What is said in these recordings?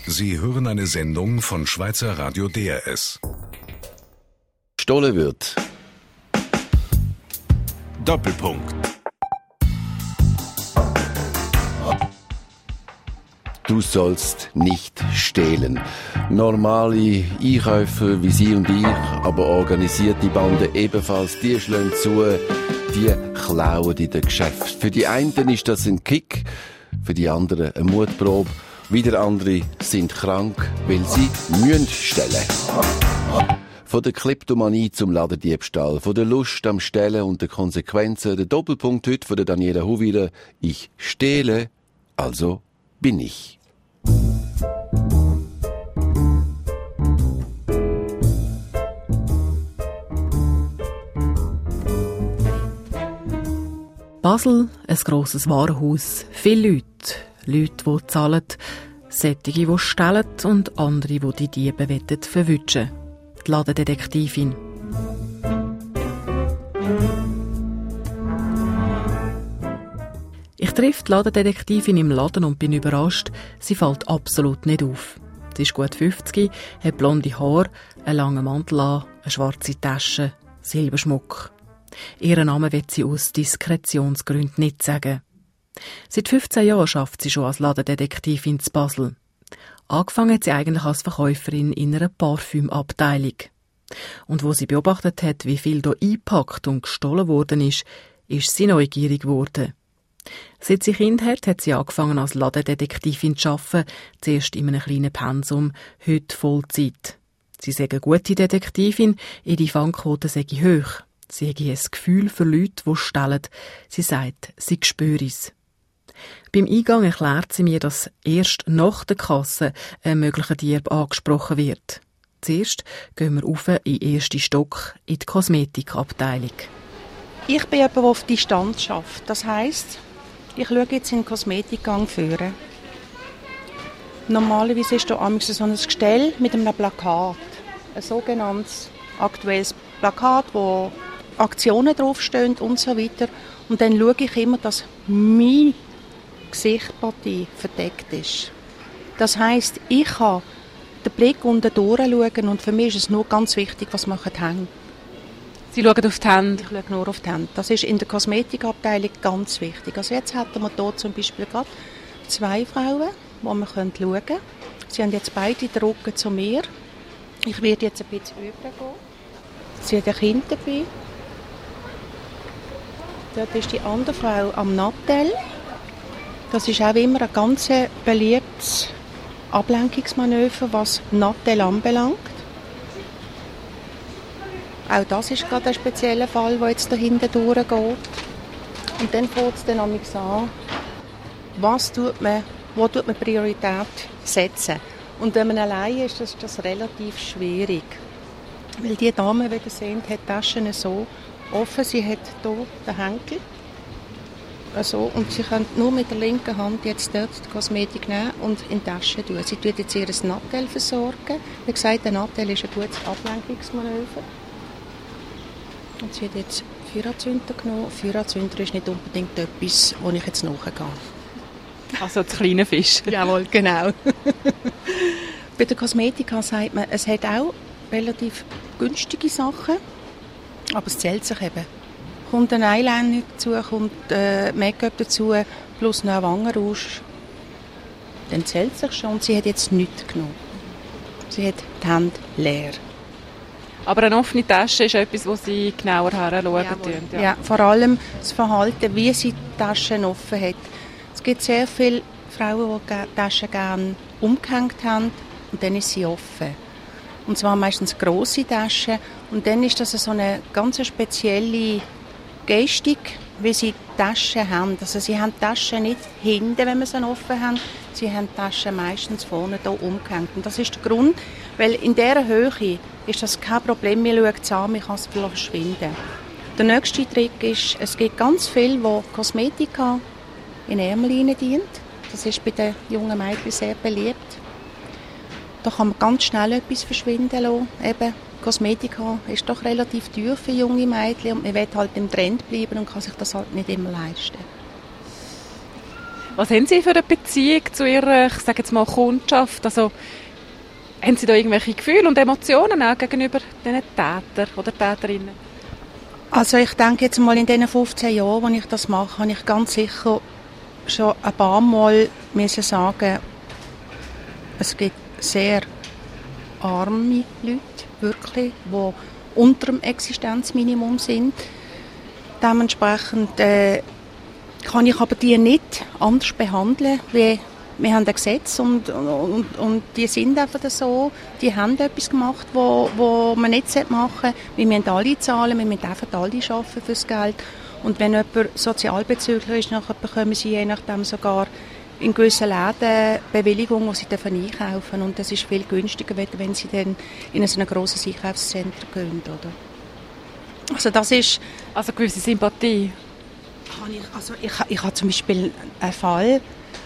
Sie hören eine Sendung von Schweizer Radio DRS. Gestohlen wird. Doppelpunkt. Du sollst nicht stehlen. Normale Einkäufer wie Sie und ich, aber organisierte Banden ebenfalls, die schlagen zu, die klauen in den Geschäften. Für die einen ist das ein Kick, für die anderen eine Mutprobe. Wieder andere sind krank, weil sie müssen stehlen. Von der Kleptomanie zum Ladendiebstahl, von der Lust am Stehlen und den Konsequenzen, der Doppelpunkt heute von der Daniela Huwiler. Ich stehle, also bin ich. Basel, ein grosses Warenhaus, viele Leute, die zahlen, solche, die stehlen und andere, die die Diebe verwutschen wollen. Die Ladendetektivin. Ich treffe die Ladendetektivin im Laden und bin überrascht, sie fällt absolut nicht auf. Sie ist gut 50, hat blonde Haare, einen langen Mantel an, eine schwarze Tasche, Silberschmuck. Ihren Namen wird sie aus Diskretionsgründen nicht sagen. Seit 15 Jahren arbeitet sie schon als Ladendetektivin in Basel. Angefangen hat sie eigentlich als Verkäuferin in einer Parfümabteilung. Und wo sie beobachtet hat, wie viel hier eingepackt und gestohlen worden ist sie neugierig geworden. Seit sie Kind hat sie angefangen als Ladendetektivin zu arbeiten, zuerst in einem kleinen Pensum, heute Vollzeit. Sie sei eine gute Detektivin, ihre Fangquote sei hoch. Sie habe ein Gefühl für Leute, die stehlen. Sie sagt, sie spüre es. Beim Eingang erklärt sie mir, dass erst nach der Kasse ein möglicher Dieb angesprochen wird. Zuerst gehen wir rauf in den ersten Stock in die Kosmetikabteilung. Ich bin jemand, der auf Distanz arbeitet. Das heisst, ich schaue jetzt in den Kosmetikgang führen. Normalerweise ist da so ein Gestell mit einem Plakat. Ein sogenanntes aktuelles Plakat, wo Aktionen draufstehen und so weiter. Und dann schaue ich immer, dass meine Gesichtspartie verdeckt ist. Das heisst, ich kann den Blick unten durchschauen und für mich ist es nur ganz wichtig, was machen die Hände. Sie schauen auf die Hände? Ich schaue nur auf die Hände. Das ist in der Kosmetikabteilung ganz wichtig. Also jetzt hätten wir hier zum Beispiel gerade 2 Frauen, die wir schauen können. Sie haben jetzt beide den Rücken zu mir. Ich werde jetzt ein bisschen rübergehen. Sie hat ein Kind dabei. Dort ist die andere Frau am Nattel. Das ist auch immer ein ganz beliebtes Ablenkungsmanöver, was Nattel anbelangt. Auch das ist gerade ein spezieller Fall, der jetzt dahinter durchgeht. Und dann fängt es dann an, wo tut man Priorität setzen. Und wenn man allein ist, ist das relativ schwierig. Weil die Dame, wie ihr seht, hat die Taschen so offen. Sie hat hier den Henkel. Also, und sie kann nur mit der linken Hand jetzt dort die Kosmetik nehmen und in die Tasche tun. Sie tut jetzt ihr Nattel versorgen. Wie gesagt, der Nattel ist ein gutes Ablenkungsmanöver. Und sie hat jetzt Feuerzünder genommen. Feuerzünder ist nicht unbedingt etwas, wo ich jetzt nachgehe. Also das kleine Fisch. Jawohl, genau. Bei der Kosmetika sagt man, es hat auch relativ günstige Sachen, aber es zählt sich eben. Kommt ein Eyeliner dazu, kommt Make-up dazu, plus noch ein Wangenrouge, dann zählt es sich schon. Und sie hat jetzt nichts genommen. Sie hat die Hände leer. Aber eine offene Tasche ist etwas, wo Sie genauer hinschauen. Ja, vor allem das Verhalten, wie sie die Taschen offen hat. Es gibt sehr viele Frauen, die die Taschen gerne umgehängt haben und dann ist sie offen. Und zwar meistens grosse Taschen. Und dann ist das so eine ganz spezielle Gestik, wie sie die Taschen haben. Also sie haben die Taschen nicht hinten, wenn wir sie offen haben. Sie haben die Taschen meistens vorne hier umgehängt. Und das ist der Grund, weil in dieser Höhe ist das kein Problem. Wir schauen es an, man kann es verschwinden. Der nächste Trick ist, es gibt ganz viele, die Kosmetika in Ärmel dient. Das ist bei den jungen Mädchen sehr beliebt. Da kann man ganz schnell etwas verschwinden lassen. Eben, Kosmetika ist doch relativ teuer für junge Mädchen und man will halt im Trend bleiben und kann sich das halt nicht immer leisten. Was haben Sie für eine Beziehung zu Ihrer, ich sage jetzt mal, Kundschaft? Also, haben Sie da irgendwelche Gefühle und Emotionen auch gegenüber diesen Tätern oder Täterinnen? Also ich denke jetzt mal, in diesen 15 Jahren, als ich das mache, habe ich ganz sicher schon ein paar Mal müssen sagen, es gibt sehr arme Leute, wirklich, die unter dem Existenzminimum sind. Dementsprechend kann ich aber die nicht anders behandeln, wie wir haben ein Gesetz und die sind einfach so, die haben etwas gemacht, wo man nicht machen sollte. Wir müssen alle zahlen, wir müssen einfach alle arbeiten fürs Geld. Und wenn jemand sozialbezüglich ist, dann bekommen sie je nachdem sogar in gewissen Läden Bewilligung, die sie einkaufen dürfen. Und das ist viel günstiger, wenn sie dann in so ein grosses Einkaufszentrum gehen. Oder? Also das ist... Also eine gewisse Sympathie? Ich habe zum Beispiel einen Fall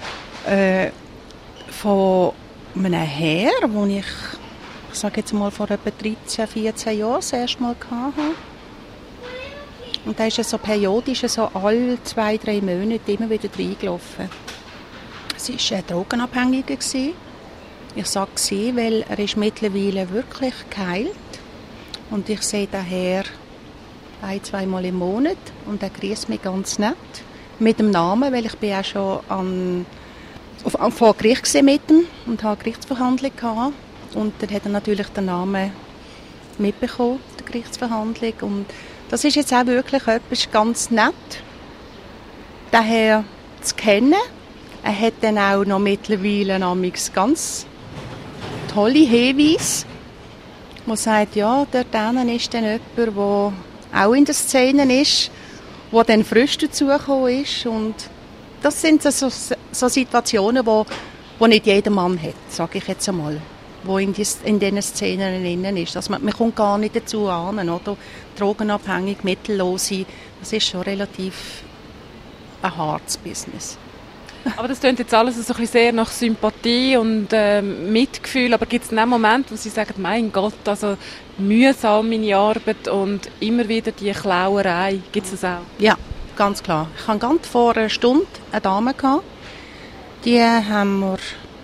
von einem Herr, den ich sage jetzt mal vor etwa 13, 14 Jahren das erste Mal hatte. Und da ist so periodisch, so alle 2, 3 Monate immer wieder reingelaufen. Es war ein Drogenabhängiger. Ich sage sie, weil er ist mittlerweile wirklich geheilt. Und ich sehe den Herr 1, 2 Mal im Monat und er grüßt mich ganz nett. Mit dem Namen, weil ich bin auch schon vor Gericht mit ihm und hatte eine Gerichtsverhandlung gehabt. Und dann hat er natürlich den Namen mitbekommen, der Gerichtsverhandlung. Und das ist jetzt auch wirklich etwas ganz nett, den Herrn zu kennen. Er hat dann auch noch mittlerweile ganz tolle Hinweise, wo sagt, ja, dort ist dann jemand, der auch in der Szene ist, der dann frisch dazugekommen ist. Und das sind so Situationen, die nicht jeder Mann hat, sage ich jetzt einmal, wo in diesen Szenen innen ist. Also man kommt gar nicht dazu an, oder? Drogenabhängig, Mittellose, das ist schon relativ ein hartes Business. Aber das klingt jetzt alles so ein bisschen sehr nach Sympathie und Mitgefühl, aber gibt es einen Moment, wo Sie sagen, mein Gott, also mühsam meine Arbeit und immer wieder die Klauerei, gibt es das auch? Ja, ganz klar. Ich hatte ganz vor einer Stunde eine Dame gehabt, die haben wir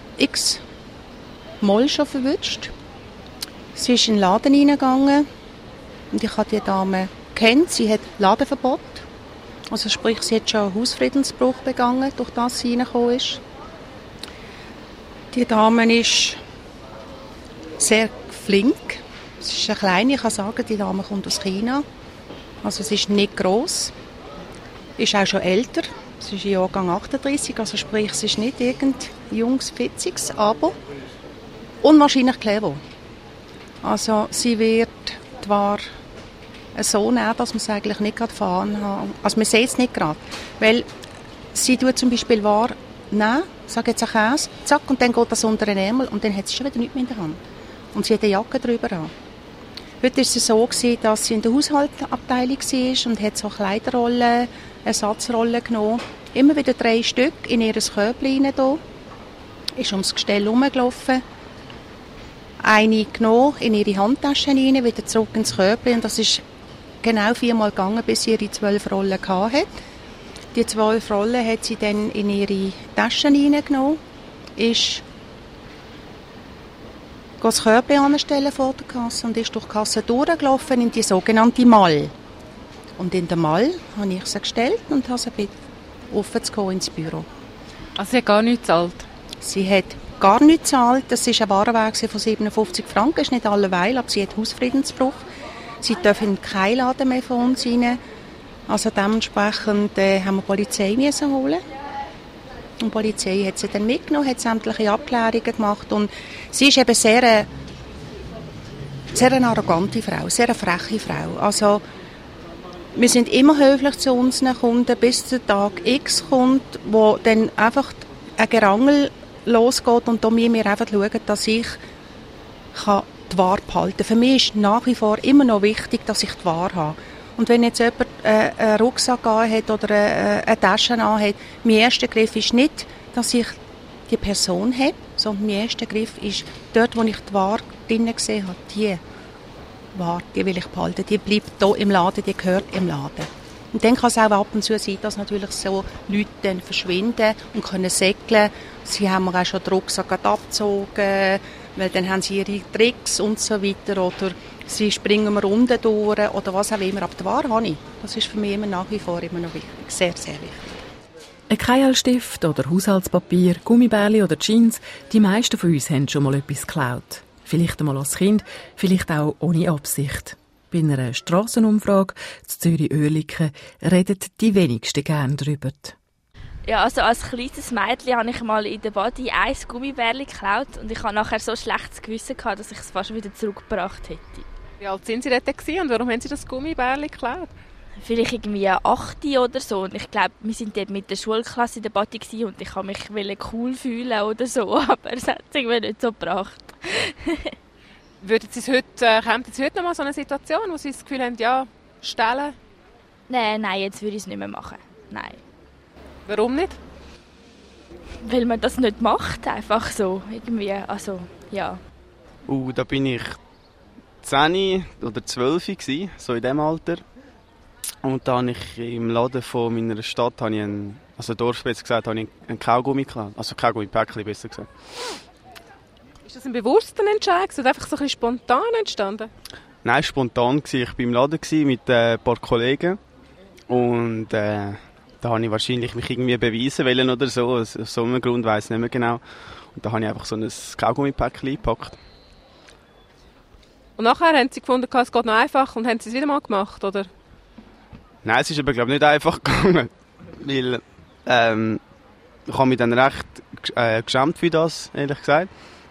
x-mal schon verwünscht. Sie ist in den Laden reingegangen und ich habe die Dame kennt. Sie hat Ladenverbot. Also sprich, sie hat schon einen Hausfriedensbruch begangen, durch das sie reingekommen ist. Die Dame ist sehr flink. Sie ist eine kleine, ich kann sagen, die Dame kommt aus China. Also sie ist nicht gross. Ist auch schon älter. Sie ist im Jahrgang 38, also sprich, sie ist nicht irgendein junges Fitziges, aber unwahrscheinlich clever. Also sie wird zwar so nehmen, dass man es eigentlich nicht gerade fahren hat. Also man sieht es nicht gerade. Weil sie tut zum Beispiel nehmen, sage jetzt einen Käse, zack, und dann geht das unter den Ärmel und dann hat sie schon wieder nichts mehr in der Hand. Und sie hat eine Jacke drüber an. Heute war es so, dass sie in der Haushaltsabteilung war und hat so Kleiderrollen, Ersatzrollen genommen. Immer wieder 3 Stück in ihr Körbchen rein, ist ums Gestell herumgelaufen. Eine genommen, in ihre Handtasche rein, wieder zurück ins Körbchen. Und das ist genau 4-mal gegangen, bis sie ihre 12 Rollen hatte. Die 12 Rollen hat sie dann in ihre Taschen reingenommen, ist das Körbchen anstellen vor der Kasse und ist durch die Kasse durchgelaufen in die sogenannte Mall. Und in der Mall habe ich sie gestellt und habe sie gebeten, offen zu gehen ins Büro. Also sie hat gar nichts gezahlt? Sie hat gar nichts gezahlt. Das war ein Warenwert von 57 Franken. Das ist nicht alleweil, aber sie hat Hausfriedensbruch. Sie dürfen keinen Laden mehr von uns rein. Also dementsprechend haben wir die Polizei holen. Und die Polizei hat sie dann mitgenommen, hat sämtliche Abklärungen gemacht. Und sie ist eben sehr eine arrogante Frau, sehr eine freche Frau. Also wir sind immer höflich zu unseren Kunden, bis der Tag X kommt, wo dann einfach ein Gerangel losgeht. Und da müssen wir einfach schauen, dass ich die Ware behalten kann. Für mich ist nach wie vor immer noch wichtig, dass ich die Ware habe. Und wenn jetzt jemand einen Rucksack hat oder eine Tasche anhat, mein erster Griff ist nicht, dass ich die Person habe, sondern mein erster Griff ist dort, wo ich die Ware drinnen gesehen habe. Die Ware, die will ich behalten. Die bleibt hier im Laden, die gehört im Laden. Und dann kann es auch ab und zu sein, dass natürlich so Leute dann verschwinden und können segeln. Sie haben mir auch schon den Rucksack abgezogen, weil dann haben sie ihre Tricks und so weiter. Oder sie springen mir Runden durch oder was auch immer. Aber die Ware habe ich. Das ist für mich immer nach wie vor immer noch wichtig. Sehr, sehr wichtig. Ein Keilstift oder Haushaltspapier, Gummibärli oder Jeans, die meisten von uns haben schon mal etwas geklaut. Vielleicht einmal als Kind, vielleicht auch ohne Absicht. Bei einer Strassenumfrage zu Zürich-Oerlikon reden die wenigsten gern darüber. Ja, also als kleines Mädchen habe ich mal in der Body ein Gummibärli geklaut und ich hatte nachher so schlechtes Gewissen gehabt, dass ich es fast wieder zurückgebracht hätte. Wie alt sind Sie dort und warum haben Sie das Gummibärli geklaut? Vielleicht irgendwie 8 oder so. Und ich glaube, wir waren dort mit der Schulklasse in der Body und ich wollte mich cool fühlen oder so, aber es hat sich irgendwie nicht so gebracht. Kommt jetzt heute noch mal so eine Situation, wo Sie das Gefühl haben, ja, stellen? Nein, jetzt würde ich es nicht mehr machen. Nein. Warum nicht? Weil man das nicht macht, einfach so. Irgendwie, also, ja. Da bin ich 10 oder 12 gewesen, so in diesem Alter. Und da habe ich im Laden von meiner Stadt, Dorfspitz gesagt, habe ich einen Kaugummi geklaut. Also Kaugummi-Päckchen, besser gesagt. Ist das ein bewusster Entscheid oder einfach so ein bisschen spontan entstanden? Nein, spontan war. Ich war im Laden mit ein paar Kollegen. Und da habe ich wahrscheinlich mich irgendwie beweisen wollen oder so. Aus so einem Grund weiss ich nicht mehr genau. Und da habe ich einfach so ein Kaugummi-Päckchen eingepackt. Und nachher haben Sie gefunden, es geht noch einfach und haben Sie es wieder mal gemacht, oder? Nein, es ist aber glaube ich nicht einfach gegangen, weil ich habe mich dann recht geschämt für das, ehrlich gesagt.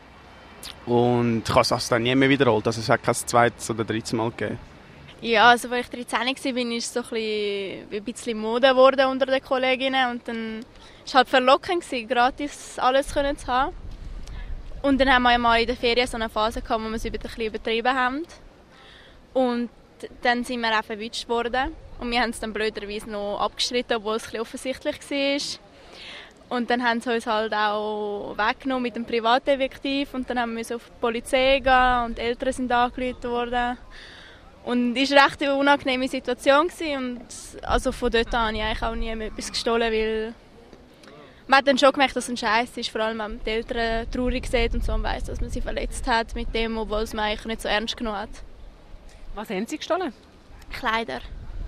Und ich habe es dann nie mehr wiederholt, also es hat kein zweites oder drittes Mal gegeben. Ja, also als ich 13 war, war es so ein bisschen Mode geworden unter den Kolleginnen und dann war es halt verlockend, gratis alles zu haben. Und dann haben wir mal in der Ferien so eine Phase gehabt, wo wir es ein bisschen übertrieben haben. Und dann sind wir auch verwünscht worden. Und wir haben es dann blöderweise noch abgestritten, obwohl es ein bisschen offensichtlich war. Und dann haben sie uns halt auch weggenommen mit dem Privatdetektiv. Und dann haben wir auf die Polizei gehen und die Eltern sind angerufen worden. Und es war eine recht unangenehme Situation. Und also von dort an habe ich eigentlich auch nie mehr etwas gestohlen, weil man hat dann schon gemerkt, dass es ein Scheiß ist, vor allem wenn man die Eltern traurig sieht und so und weiss, dass man sie verletzt hat mit dem, obwohl es man eigentlich nicht so ernst genommen hat. Was haben Sie gestohlen? Kleider.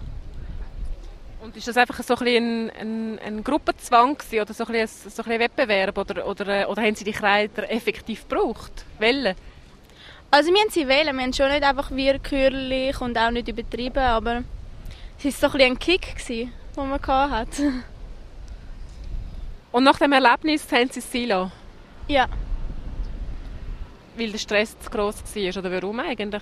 Und ist das einfach so ein Gruppenzwang gewesen, oder so ein Wettbewerb oder haben Sie die Kleider effektiv gebraucht? Wollen? Also wir haben sie wählen, wir haben schon nicht einfach willkürlich und auch nicht übertrieben, aber es war so ein Kick, den man hatte. Und nach dem Erlebnis haben Sie es sein lassen? Ja. Weil der Stress zu gross war, oder warum eigentlich?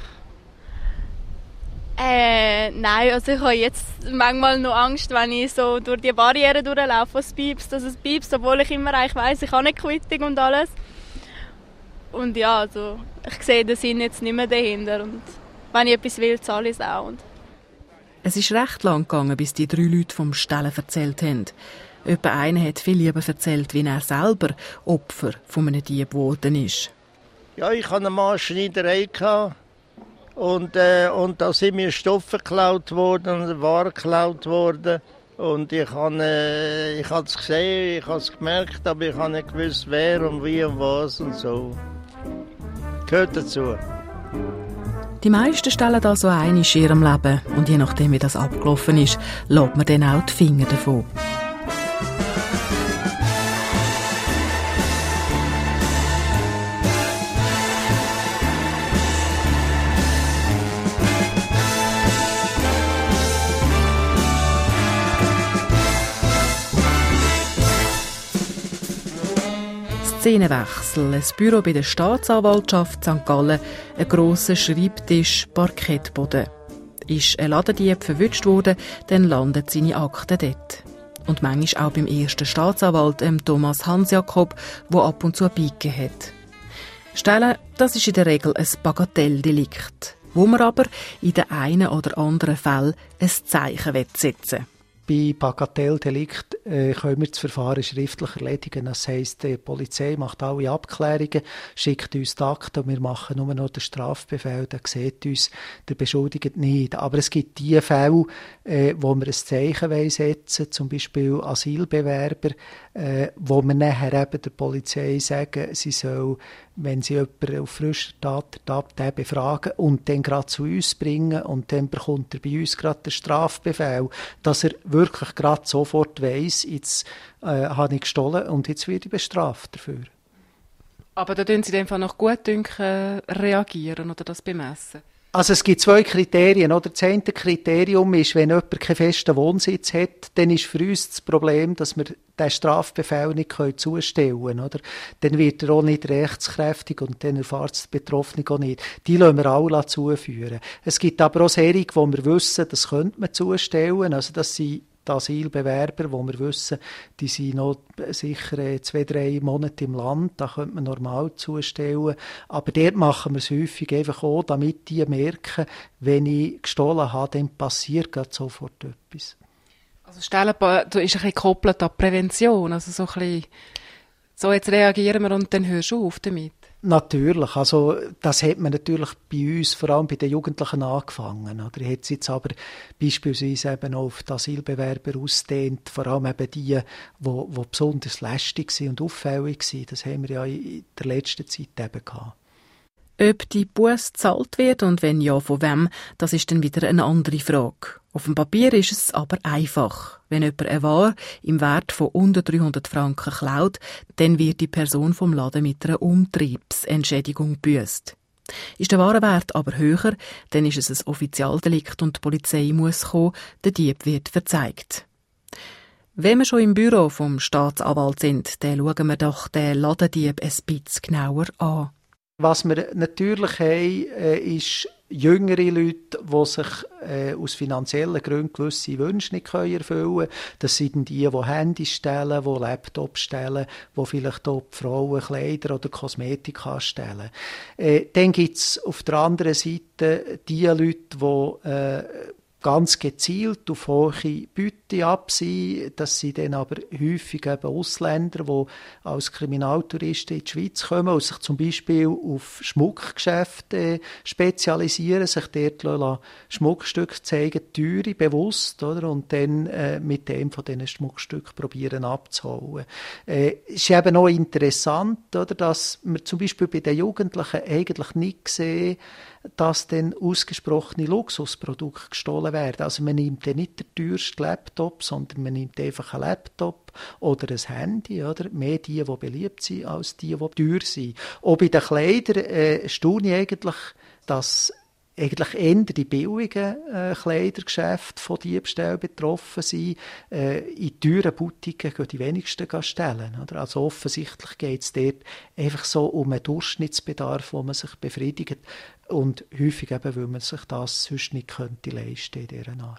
Nein, also ich habe jetzt manchmal noch Angst, wenn ich so durch die Barriere durchlaufe, dass es piepst, obwohl ich immer eigentlich weiss, ich habe eine Quittung und alles. Und ja, also ich sehe den Sinn jetzt nicht mehr dahinter und wenn ich etwas will, zahle ich es auch. Es ist recht lang gegangen, bis die 3 Leute vom Stellen erzählt haben. Etwa einer hat viel lieber erzählt, wie er selber Opfer von einem Dieb geworden ist. Ja, ich hatte eine Maßschneiderei und da sind mir Stoffe geklaut worden, Ware geklaut worden. Und ich habe es gesehen, ich habe es gemerkt, aber ich habe nicht gewusst, wer und wie und was und so. Gehört dazu. Die meisten stellen da so ein in ihrem Leben und je nachdem, wie das abgelaufen ist, lässt man dann auch die Finger davon. Szenenwechsel, ein Büro bei der Staatsanwaltschaft St. Gallen, ein grosser Schreibtisch, Parkettboden. Ist ein Ladendieb verwünscht worden, dann landet seine Akten dort. Und manchmal auch beim ersten Staatsanwalt, Thomas Hans-Jakob, der ab und zu Beige hat. Stellen, das ist in der Regel ein Bagatelldelikt, wo man aber in den einen oder anderen Fällen ein Zeichen setzen will. Bei Bagatelldelikt können wir das Verfahren schriftlich erledigen. Das heisst, die Polizei macht alle Abklärungen, schickt uns die Akten und wir machen nur noch den Strafbefehl. Da sieht uns der Beschuldigte nicht. Aber es gibt die Fälle, wo wir ein Zeichen setzen wollen, zum Beispiel Asylbewerber, wo wir nachher eben der Polizei sagen, sie soll, wenn sie jemanden auf frischer Tat ertappt, den befragen und dann gerade zu uns bringen und dann bekommt er bei uns gerade den Strafbefehl, dass er wirklich gerade sofort weiss, jetzt habe ich gestohlen und jetzt werde ich bestraft dafür. Aber da tun Sie in dem Fall noch gut reagieren oder das bemessen? Also es gibt 2 Kriterien. Oder? Das eine Kriterium ist, wenn jemand keinen festen Wohnsitz hat, dann ist für uns das Problem, dass wir den Strafbefehl nicht zustellen können. Oder? Dann wird er auch nicht rechtskräftig und dann erfährt es der Betroffene auch nicht. Die lassen wir alle zuführen. Es gibt aber auch Serien, wo wir wissen, das könnte man zustellen. Also das sind die Asylbewerber, wo wir wissen, die sind noch sicher 2-3 Monate im Land, da könnte man normal zustellen. Aber dort machen wir es häufig einfach auch, damit die merken, wenn ich gestohlen habe, dann passiert gerade sofort etwas. Also Stellen ist ein bisschen gekoppelt an Prävention, also so ein bisschen, so jetzt reagieren wir und dann hörst du auf damit. Natürlich, also das hat man natürlich bei uns, vor allem bei den Jugendlichen, angefangen. Oder hat es jetzt aber beispielsweise eben auf die Asylbewerber ausgedehnt, vor allem eben die besonders lästig sind und auffällig sind. Das haben wir ja in der letzten Zeit eben gehabt. Ob die Busse gezahlt wird und wenn ja, von wem, das ist dann wieder eine andere Frage. Auf dem Papier ist es aber einfach. Wenn jemand eine Ware im Wert von unter 300 Franken klaut, dann wird die Person vom Laden mit einer Umtriebsentschädigung gebüßt. Ist der Warenwert aber höher, dann ist es ein Offizialdelikt und die Polizei muss kommen, der Dieb wird verzeigt. Wenn wir schon im Büro vom Staatsanwalt sind, dann schauen wir doch den Ladendieb ein bisschen genauer an. Was wir natürlich haben, ist jüngere Leute, die sich aus finanziellen Gründen gewisse Wünsche nicht erfüllen können. Das sind die Handys stellen, die Laptops stellen, die vielleicht auch die Frauen Kleider oder Kosmetik stellen. Dann gibt es auf der anderen Seite die Leute, die ganz gezielt auf hohe Beute ab sind. Das sind dann aber häufig eben Ausländer, die als Kriminaltouristen in die Schweiz kommen und sich zum Beispiel auf Schmuckgeschäfte spezialisieren, sich dort Schmuckstücke zeigen, teure, bewusst, oder? Und dann mit dem von diesen Schmuckstücken probieren abzuholen. Ist eben auch interessant, oder, dass wir zum Beispiel bei den Jugendlichen eigentlich nicht sehen, dass dann ausgesprochene Luxusprodukte gestohlen werden. Also man nimmt dann nicht den teuersten Laptop, sondern man nimmt einfach einen Laptop oder ein Handy, oder? Mehr die beliebt sind, als die teuer sind. Auch bei den Kleidern staune ich eigentlich, dass eigentlich eher die billigen Kleidergeschäfte von Diebstählen betroffen sind. In teuren Boutiquen gehen die wenigsten stellen. Oder? Also offensichtlich geht es dort einfach so um einen Durchschnittsbedarf, wo man sich befriedigt. Und häufig eben, weil man sich das sonst nicht könnte leisten in dieser Art.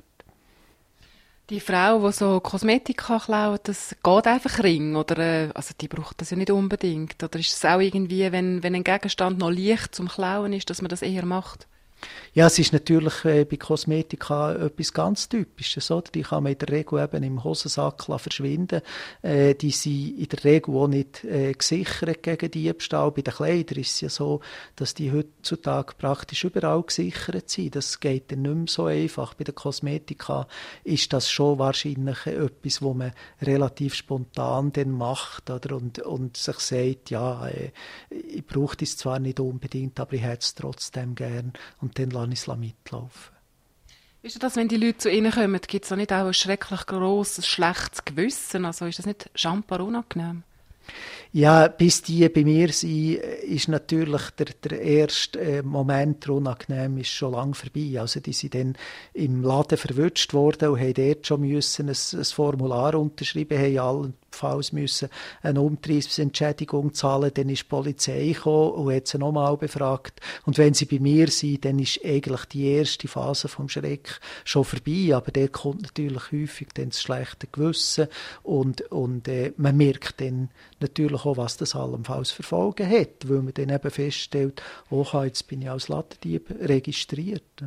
Die Frau, die so Kosmetik klaut, das geht einfach ring, oder? Also die braucht das ja nicht unbedingt. Oder ist es auch irgendwie, wenn ein Gegenstand noch leicht zum Klauen ist, dass man das eher macht? Ja, es ist natürlich bei Kosmetika etwas ganz Typisches. Oder? Die kann man in der Regel eben im Hosensack verschwinden. Die sind in der Regel auch nicht gesichert gegen Diebstahl. Bei den Kleidern ist es ja so, dass die heutzutage praktisch überall gesichert sind. Das geht dann nicht mehr so einfach. Bei der Kosmetika ist das schon wahrscheinlich etwas, was man relativ spontan dann macht, oder? Und sich sagt, ja, ich brauche das zwar nicht unbedingt, aber ich hätte es trotzdem gern. Und dann lasse ich es mitlaufen. Ist das, wenn die Leute zu Ihnen kommen, gibt es da nicht auch ein schrecklich grosses, schlechtes Gewissen? Also ist das nicht schambar unangenehm? Ja, bis die bei mir sind, ist natürlich der erste Moment unangenehm ist schon lange vorbei. Also die sind dann im Laden verwünscht worden und haben dort schon müssen ein Formular unterschreiben, haben allenfalls müssen eine Umtriebsentschädigung zahlen. Dann ist die Polizei gekommen und hat sie nochmal befragt. Und wenn sie bei mir sind, dann ist eigentlich die erste Phase vom Schreck schon vorbei. Aber der kommt natürlich häufig dann das schlechte Gewissen und man merkt dann natürlich auch, was das allenfalls für Folgen hat, weil man dann eben feststellt, oh, jetzt bin ich als Ladendieb registriert.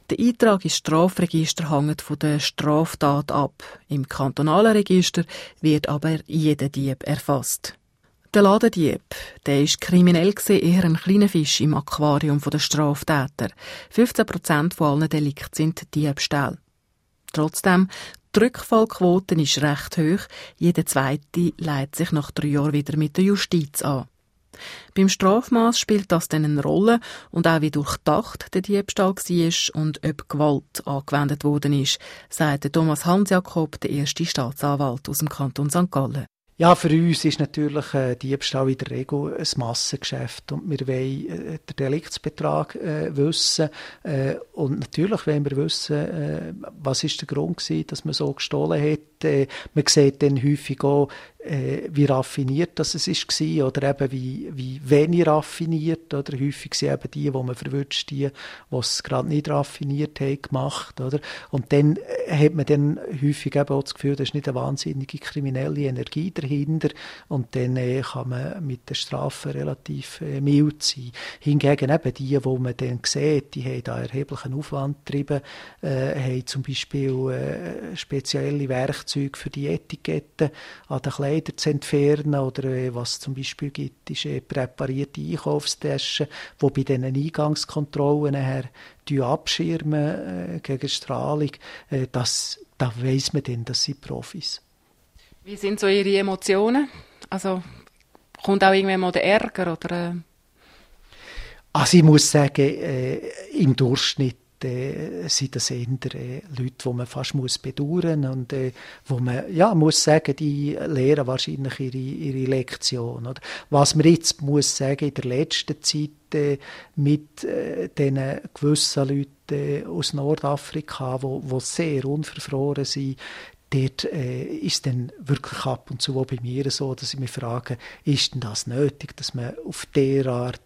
Der Eintrag ins Strafregister hängt von der Straftat ab. Im kantonalen Register wird aber jeder Dieb erfasst. Der Ladendieb, der ist kriminell gesehen eher ein kleiner Fisch im Aquarium der Straftäter. 15% von allen Delikten sind Diebstähle. Trotzdem, die Rückfallquote ist recht hoch. Jeder Zweite leitet sich nach 3 Jahren wieder mit der Justiz an. Beim Strafmaß spielt das dann eine Rolle und auch wie durchdacht der Diebstahl war und ob Gewalt angewendet worden ist, sagt Thomas Hans-Jakob, der erste Staatsanwalt aus dem Kanton St. Gallen. Ja, für uns ist natürlich Diebstahl in der Regel ein Massengeschäft und wir wollen den Deliktsbetrag wissen und natürlich wollen wir wissen, was ist der Grund gewesen, dass man so gestohlen hat. Man sieht dann häufig auch, wie raffiniert das es war oder eben wie wenig raffiniert. Oder? Häufig sind eben die man verwünscht, die es gerade nicht raffiniert haben, gemacht. Oder? Und dann hat man dann häufig eben auch das Gefühl, da ist nicht eine wahnsinnige kriminelle Energie dahinter und dann kann man mit der Strafe relativ mild sein. Hingegen eben die man dann sieht, die haben da erheblichen Aufwand getrieben, haben zum Beispiel spezielle Werkzeuge für die Etiketten an den Kleidern zu entfernen oder was es zum Beispiel gibt, ist präparierte Einkaufstaschen, die bei diesen Eingangskontrollen nachher abschirmen gegen Strahlung. Da weiss man dann, das sind Profis. Wie sind so Ihre Emotionen? Also kommt auch irgendwann mal der Ärger? Oder? Also ich muss sagen, im Durchschnitt sind das eher Leute, die man fast bedauern muss und wo man muss sagen, die lehren wahrscheinlich ihre Lektion. Oder? Was man jetzt muss sagen, in der letzten Zeit mit diesen gewissen Leuten aus Nordafrika, die sehr unverfroren sind, dort ist dann wirklich ab und zu auch bei mir so, dass ich mich frage, ist denn das nötig, dass man auf dieser Art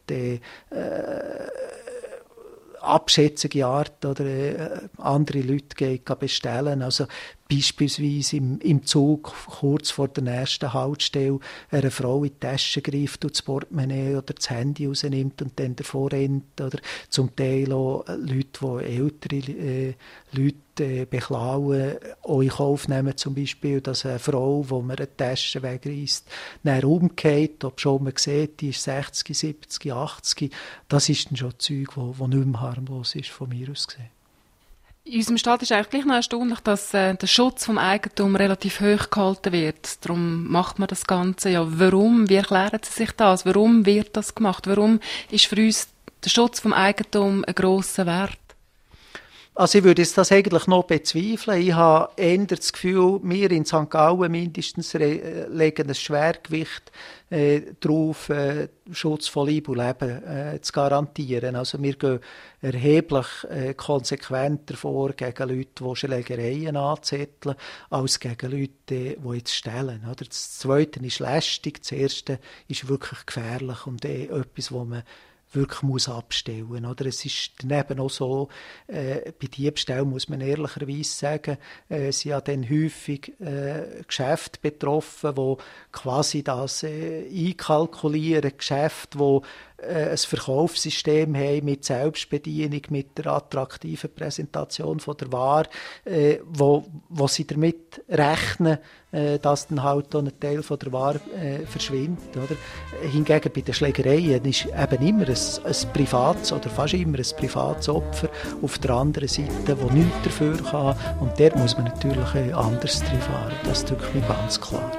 abschätzige Art oder andere Leute geht bestellen. Also beispielsweise im Zug kurz vor der nächsten Haltestelle eine Frau in die Tasche greift und das Portemonnaie oder das Handy rausnimmt und dann davor rennt. Oder zum Teil auch Leute, die ältere Leute beklauen, auch in Kauf nehmen zum Beispiel, dass eine Frau, die man eine Tasche wegreisst, dann umgeht, ob schon man sieht, die ist 60, 70, 80. Das ist dann schon Zeug, das nicht mehr harmlos ist, von mir aus gesehen. In unserem Staat ist eigentlich gleich noch erstaunlich, dass der Schutz vom Eigentum relativ hoch gehalten wird. Darum macht man das Ganze. Ja, warum? Wie erklären Sie sich das? Warum wird das gemacht? Warum ist für uns der Schutz vom Eigentum ein grosser Wert? Also ich würde jetzt das eigentlich noch bezweifeln. Ich habe eher das Gefühl, wir in St. Gallen mindestens legen ein Schwergewicht darauf, Schutz von Leib und Leben zu garantieren. Also wir gehen erheblich konsequenter vor gegen Leute, die Schlägereien anzetteln, als gegen Leute, die jetzt stehlen. Das Zweite ist lästig, das Erste ist wirklich gefährlich und etwas, wo man wirklich muss abstellen. Oder? Es ist daneben auch so, bei Diebstählen muss man ehrlicherweise sagen, sind ja dann häufig Geschäfte betroffen, die quasi das einkalkulieren, Geschäfte, die ein Verkaufssystem haben mit Selbstbedienung, mit der attraktiven Präsentation von der Ware, wo sie damit rechnen, dass dann halt ein Teil von der Ware verschwindet. Oder? Hingegen bei den Schlägereien ist eben immer ein privates oder fast immer ein privates Opfer auf der anderen Seite, das nichts dafür kann. Und dort muss man natürlich anders drin fahren. Das ist wirklich ganz klar.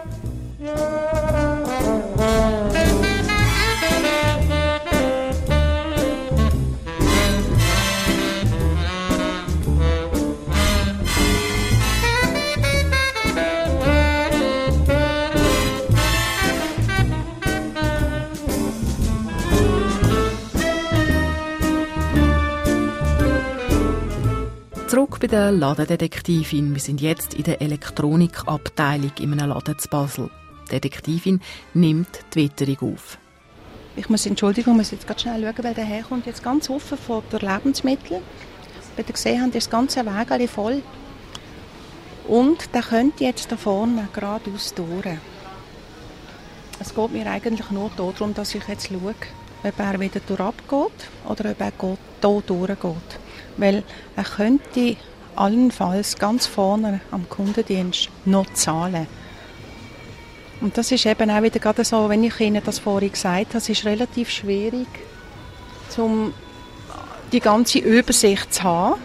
Zurück bei der Ladendetektivin. Wir sind jetzt in der Elektronikabteilung in einem Laden zu Basel. Die Detektivin nimmt die Witterung auf. Ich muss jetzt ganz schnell schauen, weil der Herr kommt jetzt ganz offen von der Lebensmittel. Wie ihr gesehen habt, ist das ganze Wägel voll. Und der könnte jetzt da vorne geradeaus durch. Es geht mir eigentlich nur darum, dass ich jetzt schaue, ob er wieder durchgeht oder ob er hier durchgeht. weil er könnte allenfalls ganz vorne am Kundendienst noch zahlen. Und das ist eben auch wieder gerade so, wenn ich Ihnen das vorhin gesagt habe, es ist relativ schwierig, die ganze Übersicht zu haben.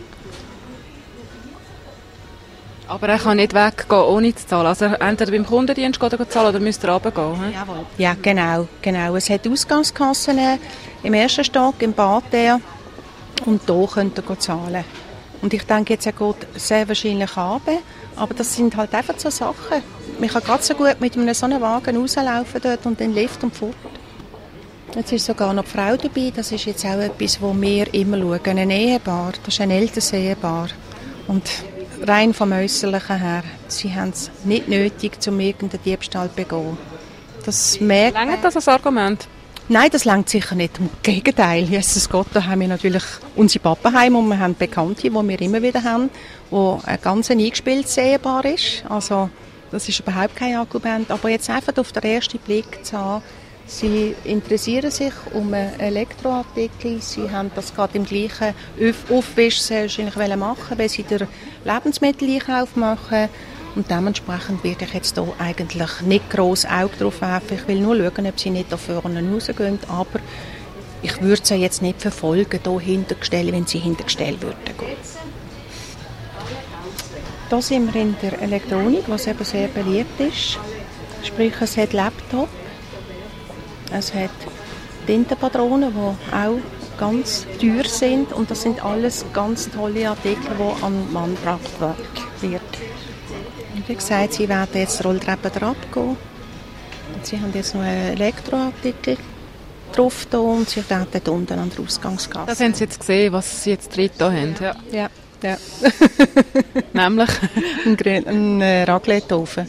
Aber er kann nicht weggehen, ohne zu zahlen. Also entweder beim Kundendienst geht er zahlen oder müsste er runtergehen. Jawohl. Ja, genau. Es hat Ausgangskassen im ersten Stock, im Bad und hier könnte er zahlen. Und ich denke jetzt, er geht sehr wahrscheinlich runter, aber das sind halt einfach so Sachen. Man kann gerade so gut mit einem so einem Wagen rauslaufen dort und den Lift und fort. Jetzt ist sogar noch die Frau dabei, das ist jetzt auch etwas, wo wir immer schauen. Ein Ehepaar, das ist ein älteres Ehepaar. Und rein vom Äußerlichen her, sie haben es nicht nötig, um irgendeinen Diebstahl zu begehen. Das merkt man. Reicht das als Argument? Nein, das reicht sicher nicht. Im Gegenteil, Jesus Gott, da haben wir natürlich unsere Pappenheime und wir haben Bekannte, die wir immer wieder haben, wo ein ganz eingespieltes Ehepaar ist. Also das ist überhaupt kein Argument. Aber jetzt einfach auf den ersten Blick zu haben, sie interessieren sich um Elektroartikel, sie haben das gerade im gleichen Aufwisch wahrscheinlich machen, weil sie den Lebensmitteleinkauf machen. Und dementsprechend werde ich jetzt hier eigentlich nicht gross Auge drauf werfen. Ich will nur schauen, ob sie nicht da vorne rausgehen. Aber ich würde sie jetzt nicht verfolgen, hier hintergestellt, wenn sie hintergestellt würden gehen. Hier sind wir in der Elektronik, was eben sehr beliebt ist. Sprich, es hat Laptop, es hat Tintenpatronen, die auch ganz teuer sind. Und das sind alles ganz tolle Artikel, die an den Mann gebracht werden. Und wie gesagt, sie werden jetzt die Rolltreppe abgehen. Und sie haben jetzt noch einen Elektroartikel drauf da und sie werden dort unten an der Ausgangsgasse. Das haben Sie jetzt gesehen, was Sie jetzt drin haben. Ja. Nämlich? Ein Raclette-Ofen.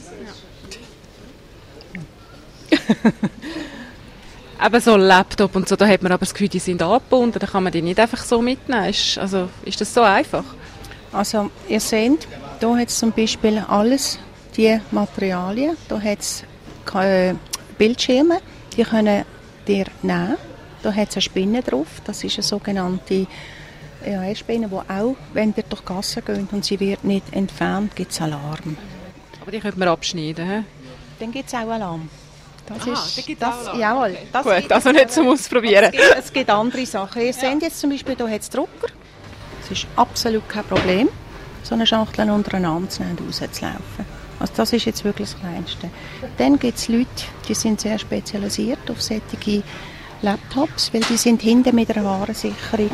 Eben so ein Laptop und so, da hat man aber das Gefühl, die sind angebunden, da kann man die nicht einfach so mitnehmen. Ist das so einfach? Also, ihr seht, hier hat es zum Beispiel alles, die Materialien. Hier hat es Bildschirme, die können ihr nehmen. Da hat es eine Spinne drauf, das ist eine sogenannte Spinne, die auch, wenn ihr durch die Gasse geht und sie wird nicht entfernt, gibt es Alarm. Aber die könnte man abschneiden, he? Dann gibt es auch Alarm. Das gibt es auch. Jawohl. Gut, also nicht zum Ausprobieren. Es gibt andere Sachen. Ihr seht jetzt zum Beispiel, hier hat es Drucker. Das ist absolut kein Problem, so eine Schachtel unter einen Arm zu nehmen und rauszulaufen. Also das ist jetzt wirklich das Kleinste. Dann gibt es Leute, die sind sehr spezialisiert auf solche Laptops, weil die sind hinten mit einer Warensicherung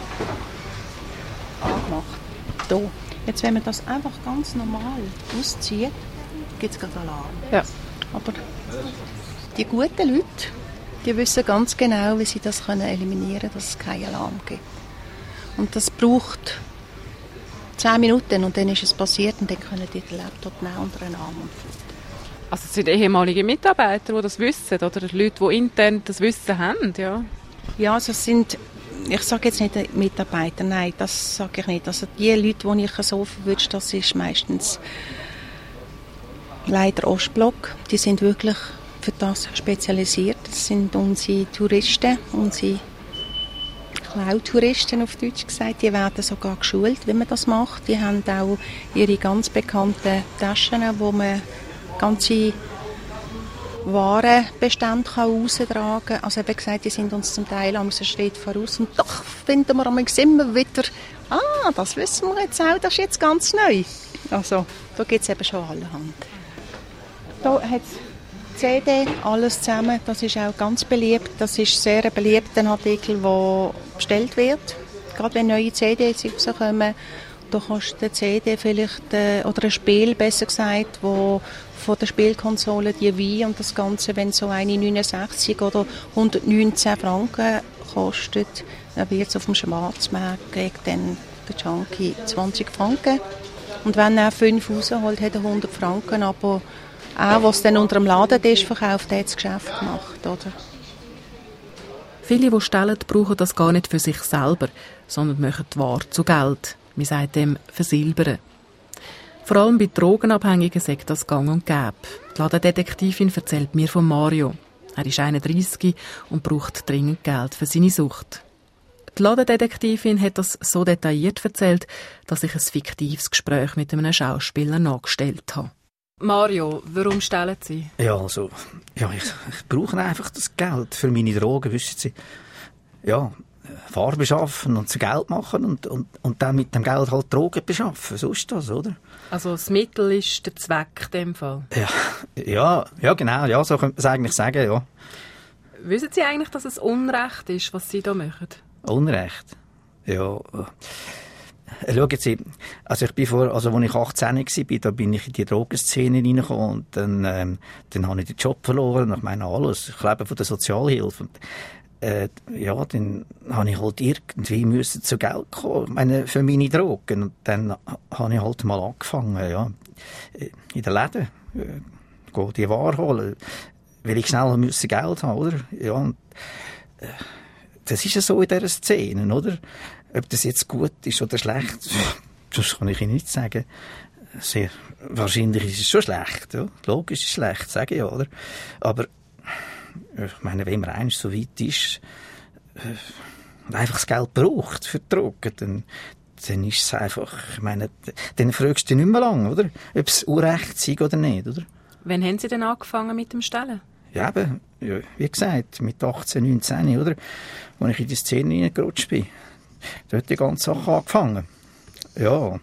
angemacht. Hier. Jetzt, wenn man das einfach ganz normal auszieht, gibt es gerade Alarm. Ja. Aber die guten Leute, die wissen ganz genau, wie sie das eliminieren können, dass es keinen Alarm gibt. Und das braucht 10 Minuten und dann ist es passiert und dann können die den Laptop nehmen unter einen Arm und fort. Also es sind ehemalige Mitarbeiter, die das wissen oder Leute, die intern das Wissen haben, ja? Ja, also es sind, ich sage jetzt nicht Mitarbeiter, nein, das sage ich nicht. Also die Leute, die ich so verwünsche, das ist meistens leider Ostblock. Die sind wirklich für das spezialisiert. Das sind unsere Touristen, unsere Cloud-Touristen auf Deutsch gesagt. Die werden sogar geschult, wie man das macht. Die haben auch ihre ganz bekannten Taschen, wo man ganze Warenbestände raustragen kann. Also wie gesagt, die sind uns zum Teil einen Schritt voraus. Und doch finden wir immer wieder, das wissen wir jetzt auch, das ist jetzt ganz neu. Also da gibt es eben schon allerhand. Da hat es CD, alles zusammen, das ist auch ganz beliebt. Das ist sehr ein beliebter Artikel, der bestellt wird. Gerade wenn neue CDs rauskommen, da kostet eine CD vielleicht, oder ein Spiel besser gesagt, wo von der Spielkonsole die Wii und das Ganze, wenn so eine 69 oder 119 Franken kostet, dann wird es auf dem Schwarzmarkt, kriegt dann der Junkie 20 Franken. Und wenn er 5 rausholt, hat er 100 Franken, aber auch, was dann unter dem Ladentisch verkauft, hat das Geschäft gemacht, oder? Viele, die stellen, brauchen das gar nicht für sich selber, sondern machen die Ware zu Geld. Man sagt dem versilbern. Vor allem bei Drogenabhängigen sagt das gang und gäbe. Die Ladendetektivin erzählt mir von Mario. Er ist 31 und braucht dringend Geld für seine Sucht. Die Ladendetektivin hat das so detailliert erzählt, dass ich ein fiktives Gespräch mit einem Schauspieler nachgestellt habe. Mario, warum stellen Sie? Ja, also, ich brauche einfach das Geld für meine Drogen, wissen Sie. Ja, Ware beschaffen und zu Geld machen und dann mit dem Geld halt Drogen beschaffen. So ist das, oder? Also das Mittel ist der Zweck in dem Fall? Ja, genau, ja, so könnte man es eigentlich sagen, ja. Wissen Sie eigentlich, dass es Unrecht ist, was Sie da machen? Unrecht? Ja. Schauen Sie, als ich 18 war, da bin ich in die Drogenszene reingekommen und dann habe ich den Job verloren. Ich meine, alles. Ich lebe von der Sozialhilfe. Und, dann habe ich halt irgendwie zu Geld kommen, ich meine, für meine Drogen. Und dann habe ich halt mal angefangen, ja, in den Läden, die Ware holen, weil ich schnell Geld haben, oder? Ja, und, das ist ja so in dieser Szene, oder? Ob das jetzt gut ist oder schlecht, das kann ich Ihnen nicht sagen. Sehr wahrscheinlich ist es schon schlecht, ja. Logisch ist es schlecht, sage ich ja, oder? Aber ich meine, wenn man einst so weit ist und einfach das Geld braucht für die Drogen, dann ist es einfach, ich meine, dann fragst du nicht mehr lange, oder? Ob es Unrecht sei oder nicht, oder? Wann haben Sie denn angefangen mit dem Stellen? Ja, eben, ja, wie gesagt, mit 18, 19, oder? Als ich in die Szene reingerutscht bin. Da hat die ganze Sache angefangen. Ja,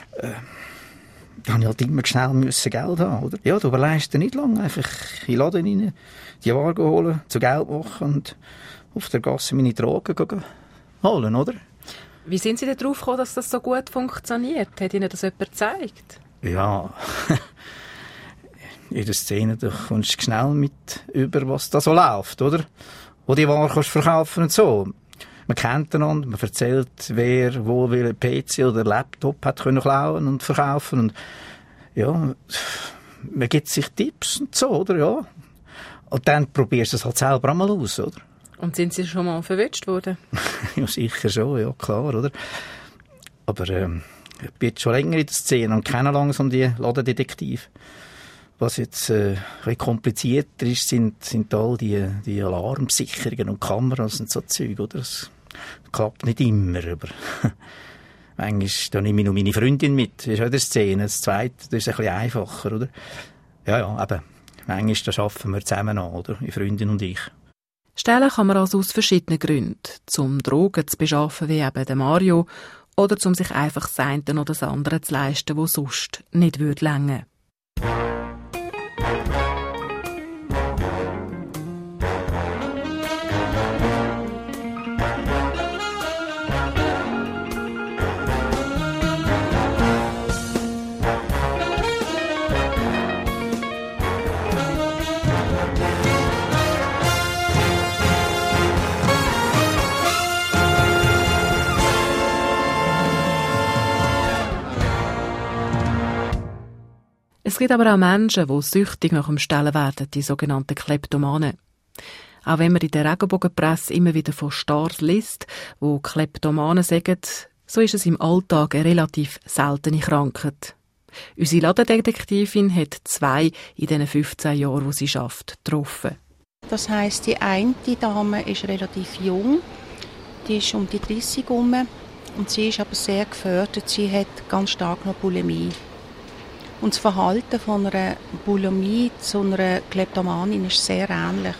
da musste ich halt immer schnell Geld haben, oder? Ja, du überlegst dir nicht lange, einfach in den Laden rein, die Ware holen, zu Geld machen und auf der Gasse meine Drogen holen, oder? Wie sind Sie denn darauf gekommen, dass das so gut funktioniert? Hat Ihnen das jemand gezeigt? Ja, in der Szene, da kommst du schnell mit über, was da so läuft, oder? Wo die Ware kannst verkaufen und so. Man kennt einander, man erzählt, wer wo welchen PC oder Laptop hat können klauen und verkaufen und ja, man gibt sich Tipps und so, oder? Ja. Und dann probierst du es halt selber einmal aus, oder? Und sind Sie schon mal verwünscht worden? Ja, sicher schon, ja, klar, oder? Aber ich bin jetzt schon länger in der Szene und kenne langsam die Ladendetektive. Was jetzt ein bisschen komplizierter ist, sind all die Alarmsicherungen und Kameras und so Zeug, oder? Das klappt nicht immer, aber manchmal nehme ich noch meine Freundin mit. Das ist auch in der Szene. Das Zweite, das ist ein bisschen einfacher, oder? Ja, eben. Manchmal da arbeiten wir zusammen an, oder? Die Freundin und ich. Stellen kann man also aus verschiedenen Gründen. Zum Drogen zu beschaffen, wie eben der Mario, oder zum sich einfach das eine oder das andere zu leisten, wo sonst nicht reichen würde. Es gibt aber auch Menschen, die süchtig nach dem Stellen werden, die sogenannten Kleptomanen. Auch wenn man in der Regenbogenpresse immer wieder von Stars liest, die Kleptomanen sagen, so ist es im Alltag eine relativ seltene Krankheit. Unsere Ladendetektivin hat 2 in den 15 Jahren, die sie arbeitet, getroffen. Das heisst, die eine Dame ist relativ jung, die ist um die 30 herum und sie ist aber sehr gefördert, sie hat ganz stark noch Bulimie. Und das Verhalten von einer Bulimie zu einer Kleptomanin ist sehr ähnlich.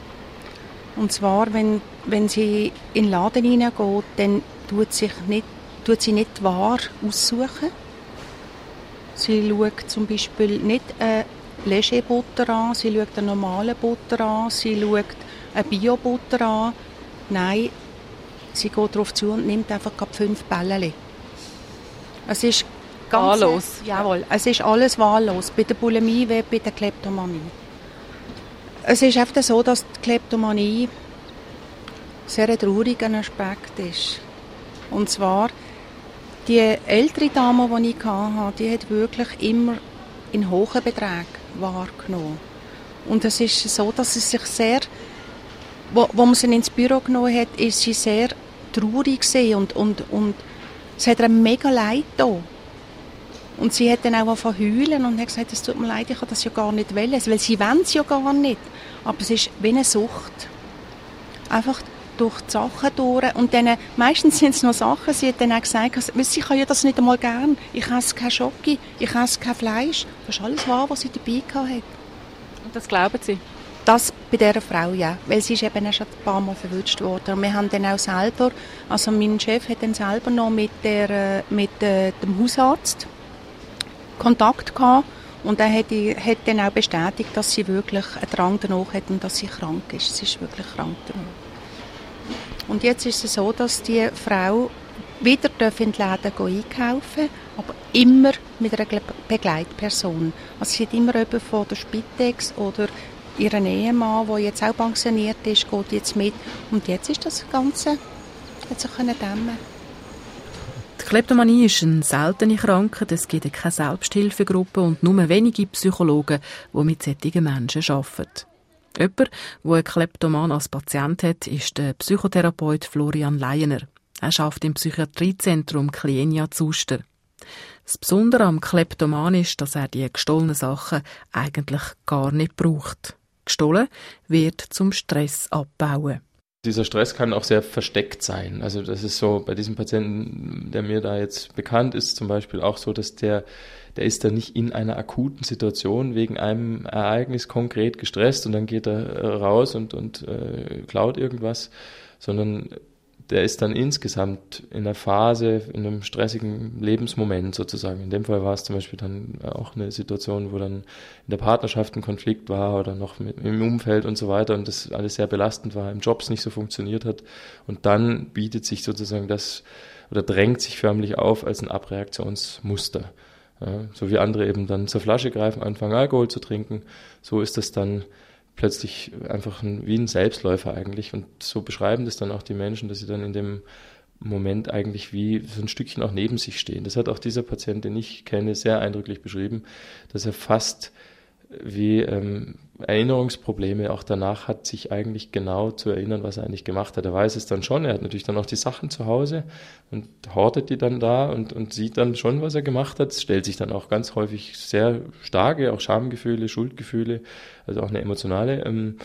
Und zwar, wenn sie in den Laden hineingeht, dann tut sie nicht die Ware aussuchen. Sie schaut zum Beispiel nicht eine Léger-Butter an, sie schaut eine normale Butter an, sie schaut eine Bio-Butter an. Nein, sie geht darauf zu und nimmt einfach 5 Bällchen. Es ist ganz wahllos. Jawohl, es ist alles wahllos. Bei der Bulimie wie bei der Kleptomanie. Es ist einfach so, dass die Kleptomanie sehr ein trauriger Aspekt ist. Und zwar, die ältere Dame, die ich hatte, die hat wirklich immer in hohen Beträgen wahrgenommen. Und es ist so, dass sie sich sehr, wo man sie ins Büro genommen hat, ist sie sehr traurig gewesen und es hat ihr mega leid getan. Und sie hat dann auch angefangen heulen und hat gesagt, es tut mir leid, ich kann das ja gar nicht wollen, weil sie wollen es ja gar nicht. Aber es ist wie eine Sucht. Einfach durch die Sachen durch. Und dann, meistens sind es noch Sachen, sie hat dann auch gesagt, sie kann ja das nicht einmal gern. Ich esse kein Schoki, ich esse kein Fleisch. Das ist alles wahr, was sie dabei hatte. Und das glauben Sie? Das bei dieser Frau, ja. Weil sie ist eben auch schon ein paar Mal verwünscht worden. Und wir haben dann auch selber, also mein Chef hat dann selber noch mit dem Hausarzt Kontakt gehabt. Und er hat dann auch bestätigt, dass sie wirklich einen Drang danach hat und dass sie krank ist. Sie ist wirklich krank danach. Und jetzt ist es so, dass die Frau wieder in die Läden einkaufen, aber immer mit einer Begleitperson. Also sie hat immer jemanden von der Spitex oder ihren Ehemann, der jetzt auch pensioniert ist, geht jetzt mit. Und jetzt ist das Ganze, hat sich dämmen. Die Kleptomanie ist eine seltene Krankheit, es gibt keine Selbsthilfegruppe und nur wenige Psychologen, die mit solchen Menschen arbeiten. Jemand, der einen Kleptoman als Patient hat, ist der Psychotherapeut Florian Leyener. Er arbeitet im Psychiatriezentrum Klienia zu Uster. Das Besondere am Kleptoman ist, dass er die gestohlenen Sachen eigentlich gar nicht braucht. Gestohlen wird zum Stress abbauen. Dieser Stress kann auch sehr versteckt sein. Also das ist so, bei diesem Patienten, der mir da jetzt bekannt ist, zum Beispiel auch so, dass der ist da nicht in einer akuten Situation wegen einem Ereignis konkret gestresst und dann geht er raus und klaut irgendwas, sondern der ist dann insgesamt in einer Phase, in einem stressigen Lebensmoment sozusagen. In dem Fall war es zum Beispiel dann auch eine Situation, wo dann in der Partnerschaft ein Konflikt war oder noch im Umfeld und so weiter und das alles sehr belastend war, im Job nicht so funktioniert hat. Und dann bietet sich sozusagen das oder drängt sich förmlich auf als ein Abreaktionsmuster. Ja, so wie andere eben dann zur Flasche greifen, anfangen Alkohol zu trinken, so ist das dann plötzlich einfach wie ein Selbstläufer eigentlich. Und so beschreiben das dann auch die Menschen, dass sie dann in dem Moment eigentlich wie so ein Stückchen auch neben sich stehen. Das hat auch dieser Patient, den ich kenne, sehr eindrücklich beschrieben, dass er fast wie Erinnerungsprobleme auch danach hat, sich eigentlich genau zu erinnern, was er eigentlich gemacht hat. Er weiß es dann schon, er hat natürlich dann auch die Sachen zu Hause und hortet die dann da und sieht dann schon, was er gemacht hat. Es stellt sich dann auch ganz häufig sehr starke, auch Schamgefühle, Schuldgefühle, also auch eine emotionale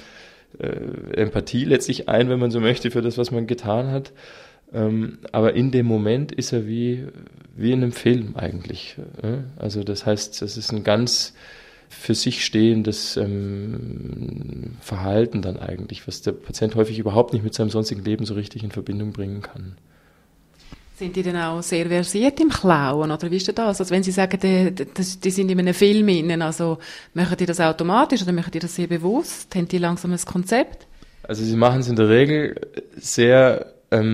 Empathie letztlich ein, wenn man so möchte, für das, was man getan hat. Aber in dem Moment ist er wie in einem Film eigentlich. Also das heißt, das ist ein ganz für sich stehendes Verhalten dann eigentlich, was der Patient häufig überhaupt nicht mit seinem sonstigen Leben so richtig in Verbindung bringen kann. Sind die denn auch sehr versiert im Klauen, oder wie ist das? Also wenn Sie sagen, die sind in einem Film innen, also machen die das automatisch oder machen die das sehr bewusst? Haben die langsam ein Konzept? Also sie machen es in der Regel sehr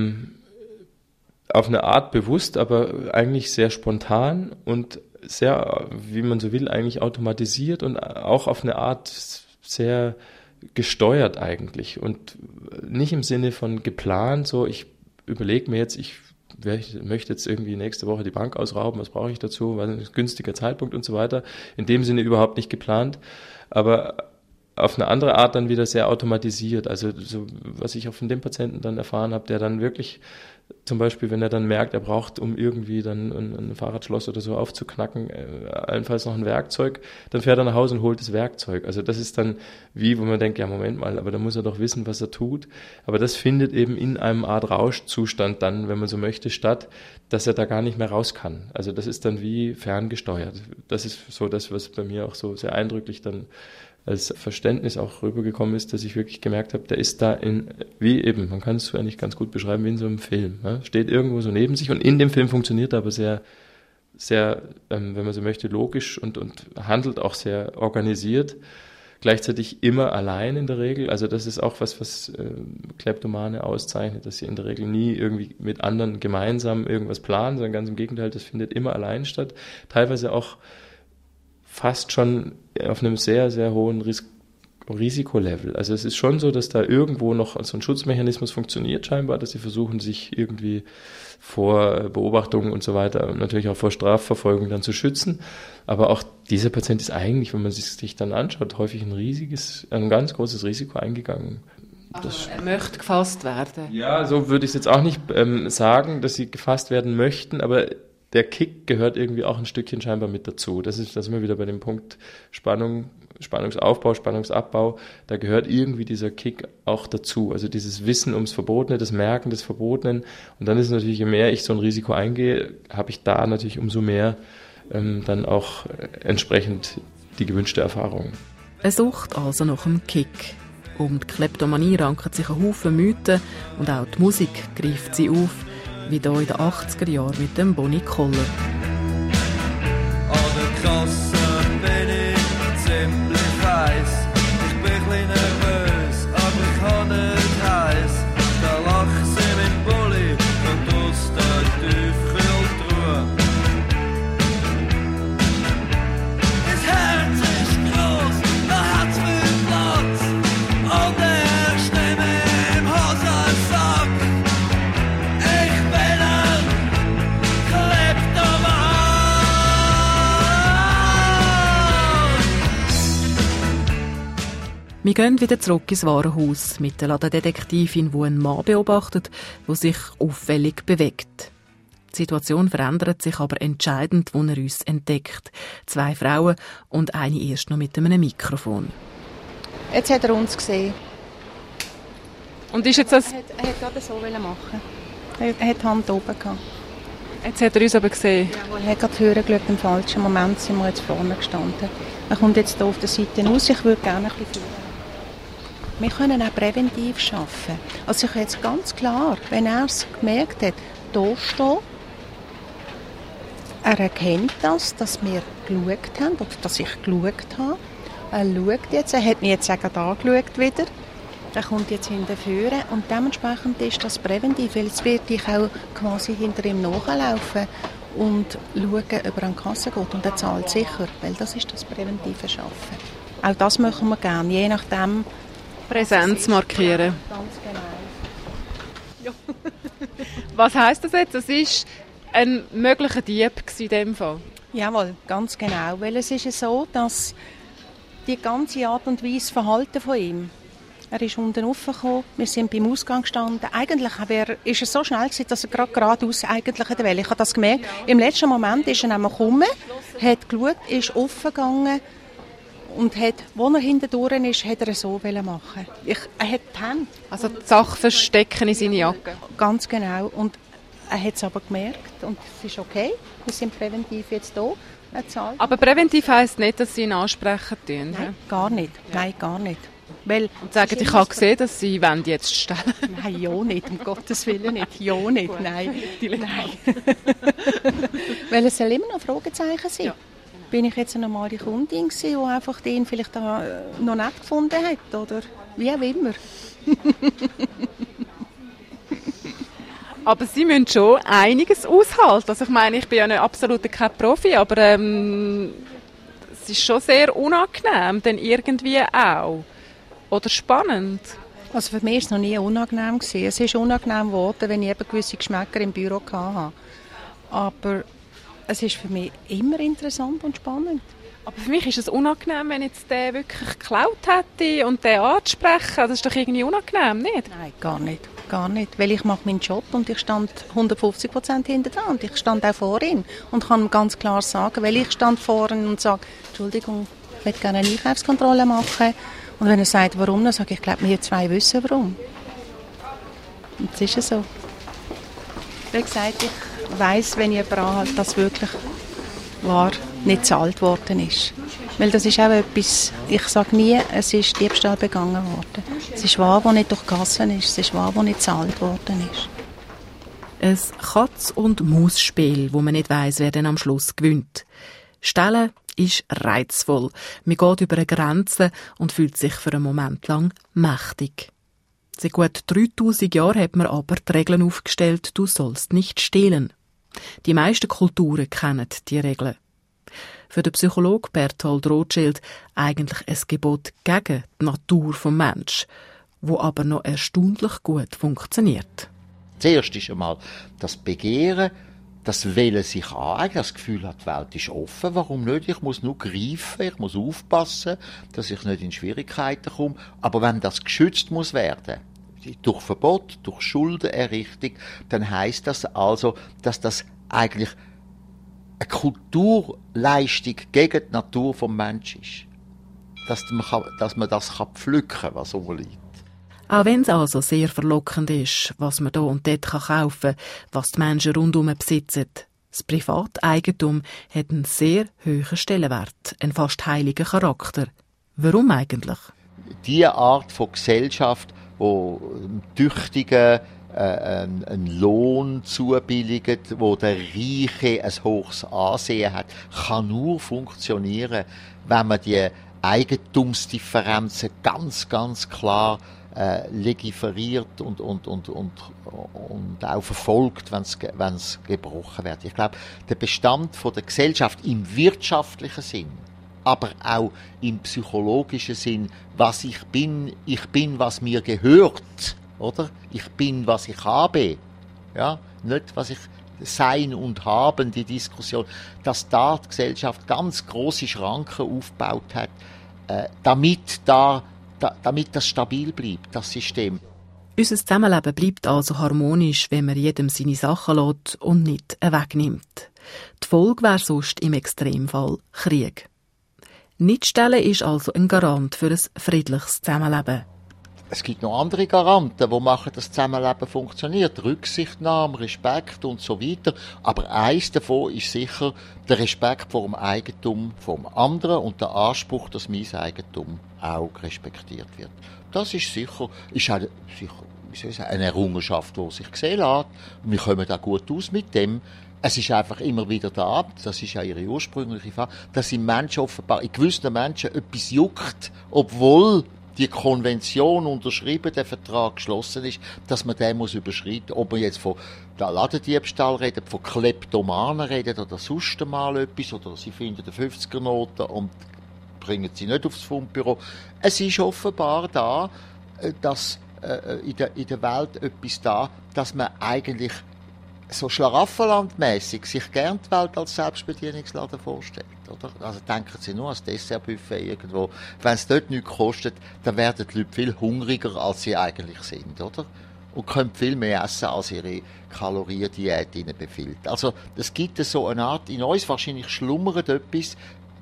auf eine Art bewusst, aber eigentlich sehr spontan und sehr, wie man so will, eigentlich automatisiert und auch auf eine Art sehr gesteuert eigentlich und nicht im Sinne von geplant, so ich überlege mir jetzt, ich möchte jetzt irgendwie nächste Woche die Bank ausrauben, was brauche ich dazu, was ist ein günstiger Zeitpunkt und so weiter, in dem Sinne überhaupt nicht geplant, aber auf eine andere Art dann wieder sehr automatisiert, also so, was ich auch von dem Patienten dann erfahren habe, der dann wirklich zum Beispiel, wenn er dann merkt, er braucht, um irgendwie dann ein Fahrradschloss oder so aufzuknacken, allenfalls noch ein Werkzeug, dann fährt er nach Hause und holt das Werkzeug. Also das ist dann wo man denkt, ja Moment mal, aber da muss er doch wissen, was er tut. Aber das findet eben in einem Art Rauschzustand dann, wenn man so möchte, statt, dass er da gar nicht mehr raus kann. Also das ist dann wie ferngesteuert. Das ist so das, was bei mir auch so sehr eindrücklich dann als Verständnis auch rübergekommen ist, dass ich wirklich gemerkt habe, der ist da wie eben, man kann es eigentlich ganz gut beschreiben, wie in so einem Film. Ja? Steht irgendwo so neben sich und in dem Film funktioniert er aber sehr, sehr, wenn man so möchte, logisch und handelt auch sehr organisiert. Gleichzeitig immer allein in der Regel. Also das ist auch was Kleptomane auszeichnet, dass sie in der Regel nie irgendwie mit anderen gemeinsam irgendwas planen, sondern ganz im Gegenteil, das findet immer allein statt. Teilweise auch fast schon auf einem sehr, sehr hohen Risikolevel. Also es ist schon so, dass da irgendwo noch so ein Schutzmechanismus funktioniert scheinbar, dass sie versuchen, sich irgendwie vor Beobachtungen und so weiter und natürlich auch vor Strafverfolgung dann zu schützen. Aber auch dieser Patient ist eigentlich, wenn man sich dann anschaut, häufig ein ganz großes Risiko eingegangen. Also er möchte gefasst werden? Ja, so würde ich es jetzt auch nicht sagen, dass sie gefasst werden möchten, aber der Kick gehört irgendwie auch ein Stückchen scheinbar mit dazu. Das sind wir wieder bei dem Punkt Spannungsaufbau, Spannungsabbau. Da gehört irgendwie dieser Kick auch dazu. Also dieses Wissen ums Verbotene, das Merken des Verbotenen. Und dann ist es natürlich, je mehr ich so ein Risiko eingehe, habe ich da natürlich umso mehr dann auch entsprechend die gewünschte Erfahrung. Eine Sucht also nach dem Kick. Um die Kleptomanie ranken sich ein Haufen Mythen und auch die Musik greift sie auf, wie hier in den 80er Jahren mit dem Bonnie Koller. An der Kasse bin ich ziemlich heiß. Ich bin ein bisschen nervös, aber ich kann nicht heiß. Da lacht sie mit Bulli und aus der Tiefkühltruhe. Das Herz ist groß, da hat's viel Platz. Und er Stimme im Hosensack. Ich bin ein Kleptoman. Wir gehen wieder zurück ins Warenhaus mit der Ladendetektivin, die einen Mann beobachtet, der sich auffällig bewegt. Die Situation verändert sich aber entscheidend, als er uns entdeckt. 2 Frauen und eine erst noch mit einem Mikrofon. Jetzt hat er uns gesehen. Und ist jetzt das... Er hat gerade so machen. Er hat die Hand oben gehabt. Jetzt hat er uns aber gesehen. Er hat gerade hören geschaut, im falschen Moment sind wir jetzt vorne gestanden. Er kommt jetzt hier auf der Seite raus, ich würde gerne ein bisschen führen. Wir können auch präventiv arbeiten. Also ich jetzt ganz klar, wenn er es gemerkt hat, hier stehen, er erkennt das, dass wir geschaut haben, oder dass ich geschaut habe. Er schaut jetzt, er hat mich jetzt auch angeschaut wieder. Er kommt jetzt hinterführen und dementsprechend ist das präventiv, weil jetzt werde ich auch quasi hinter ihm nachlaufen und schauen, ob er an die Kasse geht und er zahlt sicher, weil das ist das präventive Arbeiten. Auch das machen wir gerne, je nachdem. Präsenz markieren. Ganz genau. Was heisst das jetzt? Das war ein möglicher Dieb in dem Fall? Jawohl, ganz genau, weil es ist ja so, dass die ganze Art und Weise Verhalten von ihm, er ist unten raufgekommen, wir sind beim Ausgang gestanden. Eigentlich ist er so schnell gewesen, dass er gerade geradeaus eigentlich hätte wollen. Ich habe das gemerkt. Im letzten Moment ist er nämlich gekommen, hat geschaut, ist offen gegangen und hat, wo er hintendurch ist, hat er so machen. Er hat die Hände. Also die Sachen verstecken in seine Jacke. Ganz genau. Und er hat es aber gemerkt und es ist okay. Wir sind präventiv jetzt hier. Aber präventiv heisst nicht, dass Sie ihn ansprechen tun? Nein, gar nicht. Ja. Nein, gar nicht. Weil und sagen, ich habe gesehen, dass Sie jetzt stellen. Nein, ja nicht, um Gottes Willen nicht. Ja nicht, nein. Nein. Weil es soll immer noch Fragezeichen sein. Ja. Bin ich jetzt eine normale Kundin gewesen, die einfach den vielleicht da noch nicht gefunden hat, oder wie auch immer. Aber Sie müssen schon einiges aushalten. Also ich meine, ich bin ja nicht absolut kein Profi, aber es ist schon sehr unangenehm, dann irgendwie auch. Oder spannend? Also für mich war es noch nie unangenehm gewesen. Es ist unangenehm geworden, wenn ich eben gewisse Geschmäcker im Büro hatte. Aber es ist für mich immer interessant und spannend. Aber für mich ist es unangenehm, wenn jetzt der wirklich geklaut hätte und den anzusprechen. Das ist doch irgendwie unangenehm, nicht? Nein, gar nicht. Gar nicht. Weil ich mache meinen Job und ich stand 150% hinter dran. Und ich stand auch vor ihm und kann ihm ganz klar sagen, weil ich stand vor ihm und sage, Entschuldigung, ich möchte gerne eine Einkaufskontrolle machen. Und wenn er sagt, warum, dann sage ich, ich glaube, wir 2 wissen warum. Und das ist ja so. Wie gesagt, ich weiss, wenn ich jemanden anhalte, dass wirklich wahr nicht gezahlt worden ist. Weil das ist auch etwas, ich sage nie, es ist Diebstahl begangen worden. Es ist wahr, wo nicht durch die Kassen ist. Es ist wahr, wo nicht gezahlt worden ist. Ein Katz- und Maus-Spiel, wo man nicht weiss, wer denn am Schluss gewinnt. Stellen ist reizvoll. Man geht über eine Grenze und fühlt sich für einen Moment lang mächtig. Seit gut 3000 Jahren hat man aber die Regeln aufgestellt, du sollst nicht stehlen. Die meisten Kulturen kennen die Regeln. Für den Psychologen Bertolt Rothschild eigentlich ein Gebot gegen die Natur des Menschen, wo aber noch erstaunlich gut funktioniert. Zuerst ist einmal das Begehren, das Wählen sich aneignen, das Gefühl hat, die Welt ist offen, warum nicht? Ich muss nur greifen, ich muss aufpassen, dass ich nicht in Schwierigkeiten komme. Aber wenn das geschützt muss werden, durch Verbot, durch Schuldenerrichtung, dann heisst das also, dass das eigentlich eine Kulturleistung gegen die Natur des Menschen ist. Dass man das pflücken kann, was rumliegt. Auch wenn es also sehr verlockend ist, was man hier und dort kaufen kann, was die Menschen rundherum besitzen. Das Privateigentum hat einen sehr hohen Stellenwert, einen fast heiligen Charakter. Warum eigentlich? Die Art von Gesellschaft, wo Tüchtigen einen Lohn zubilligt, wo der Reiche ein hohes Ansehen hat, kann nur funktionieren, wenn man die Eigentumsdifferenzen ganz, ganz klar legiferiert und auch verfolgt, wenn es gebrochen wird. Ich glaube, der Bestand von der Gesellschaft im wirtschaftlichen Sinn, aber auch im psychologischen Sinn, was ich bin, was mir gehört, oder? Ich bin, was ich habe, ja, nicht was ich sein und haben, die Diskussion, dass da die Gesellschaft ganz große Schranken aufgebaut hat, damit das stabil bleibt, das System. Unser Zusammenleben bleibt also harmonisch, wenn man jedem seine Sachen lässt und nicht wegnimmt. Die Folge wäre sonst im Extremfall Krieg. Nicht stellen ist also ein Garant für ein friedliches Zusammenleben. Es gibt noch andere Garanten, die machen, dass das Zusammenleben funktioniert. Rücksichtnahme, Respekt und so weiter. Aber eins davon ist sicher der Respekt vor dem Eigentum vom anderen und der Anspruch, dass mein Eigentum auch respektiert wird. Das ist sicher eine Errungenschaft, die sich sehen lässt. Wir kommen da gut aus mit dem. Es ist einfach immer wieder da, das ist ja ihre ursprüngliche Frage, dass in Menschen offenbar, in gewissen Menschen etwas juckt, obwohl die Konvention unterschrieben, der Vertrag geschlossen ist, dass man den muss überschreiten. Ob man jetzt von Ladendiebstahl redet, von Kleptomanen redet oder sonst mal etwas, oder sie finden die 50er-Noten und bringen sie nicht aufs Fundbüro. Es ist offenbar da, dass in der Welt etwas da, dass man eigentlich so schlaraffenlandmässig sich gern die Welt als Selbstbedienungsladen vorstellt, oder? Also denken Sie nur an das Dessertbuffet irgendwo. Wenn es dort nichts kostet, dann werden die Leute viel hungriger, als sie eigentlich sind, oder? Und können viel mehr essen, als ihre Kaloriendiät ihnen befiehlt. Also es gibt so eine Art, in uns wahrscheinlich schlummert etwas.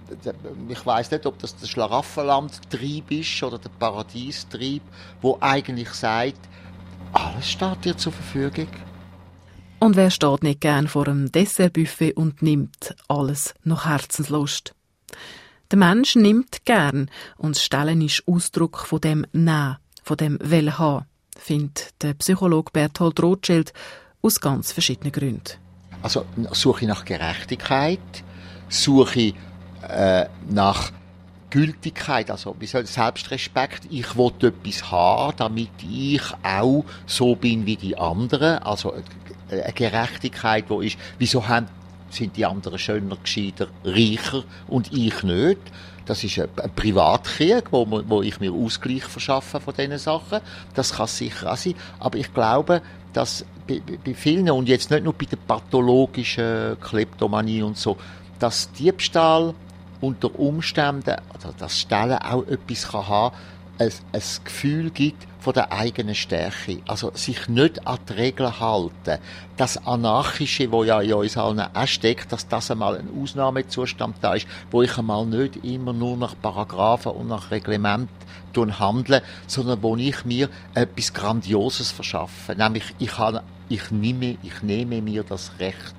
Ich weiss nicht, ob das der Schlaraffenlandtrieb ist oder der Paradiestrieb, wo eigentlich sagt, alles steht dir zur Verfügung. Und wer steht nicht gern vor einem Dessertbuffet und nimmt alles nach Herzenslust? Der Mensch nimmt gern und das Stellen ist Ausdruck von dem Nehmen, von dem Wollen haben, findet der Psychologe Berthold Rothschild aus ganz verschiedenen Gründen. Also suche ich nach Gerechtigkeit, suche ich nach Gültigkeit, also wie soll Selbstrespekt. Ich will etwas haben, damit ich auch so bin wie die anderen. Also eine Gerechtigkeit, wo ist, wieso sind die anderen schöner, gescheiter, reicher und ich nicht? Das ist ein Privatkrieg, wo ich mir Ausgleich verschaffe von diesen Sachen. Das kann sicher auch sein. Aber ich glaube, dass bei vielen, und jetzt nicht nur bei der pathologischen Kleptomanie und so, dass Diebstahl unter Umständen, also das Stellen auch etwas kann haben, ein Gefühl gibt von der eigenen Stärke. Also sich nicht an die Regeln halten. Das Anarchische, wo ja in uns allen auch steckt, dass das einmal ein Ausnahmezustand da ist, wo ich einmal nicht immer nur nach Paragraphen und nach Reglement handle, sondern wo ich mir etwas Grandioses verschaffe. Nämlich, ich nehme mir das Recht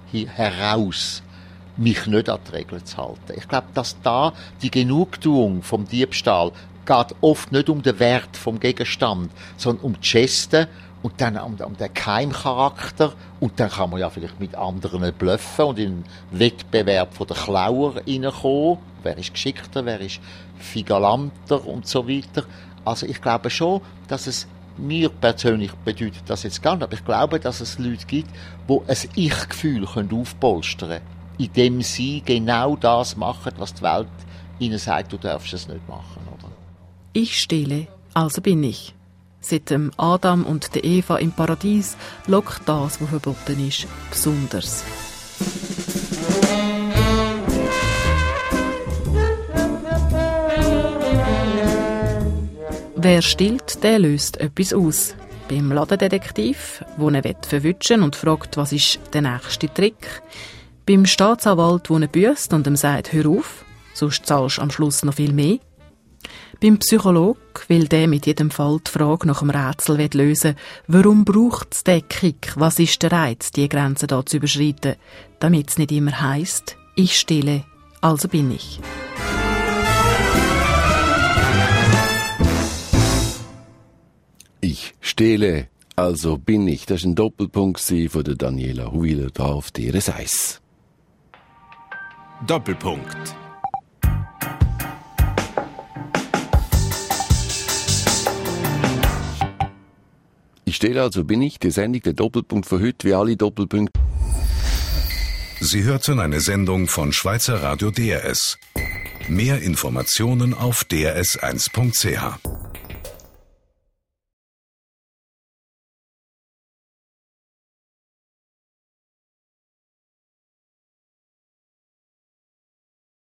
heraus, mich nicht an die Regeln zu halten. Ich glaube, dass da die Genugtuung vom Diebstahl geht oft nicht um den Wert vom Gegenstand, sondern um die Geste und dann um den Keimcharakter. Und dann kann man ja vielleicht mit anderen bluffen und in einen Wettbewerb von den Klauer reinkommen. Wer ist geschickter, wer ist vigalanter und so weiter. Also ich glaube schon, dass es mir persönlich bedeutet das jetzt gar nicht, aber ich glaube, dass es Leute gibt, die ein Ich-Gefühl aufpolstern können, indem sie genau das machen, was die Welt ihnen sagt, du darfst es nicht machen, oder? Ich stehle, also bin ich. Seit dem Adam und der Eva im Paradies lockt das, was verboten ist, besonders. Wer stillt, der löst etwas aus. Beim Ladendetektiv, wo er verwutschen und fragt, was ist der nächste Trick. Beim Staatsanwalt, der ihn büsst und ihm sagt, hör auf, sonst zahlst du am Schluss noch viel mehr. Beim Psychologen, weil der mit jedem Fall die Frage nach dem Rätsel lösen will, warum braucht es den Kick? Was ist der Reiz, die Grenzen da zu überschreiten? Damit es nicht immer heisst, ich stehle, also bin ich. Ich stehle, also bin ich. Das war ein Doppelpunkt von der Daniela Huiler da auf DRS1. Doppelpunkt. Ich stehle, also bin ich. Die Sendung, der Doppelpunkt für heute, wie alle Doppelpunkte. Sie hörten eine Sendung von Schweizer Radio DRS. Mehr Informationen auf drs1.ch.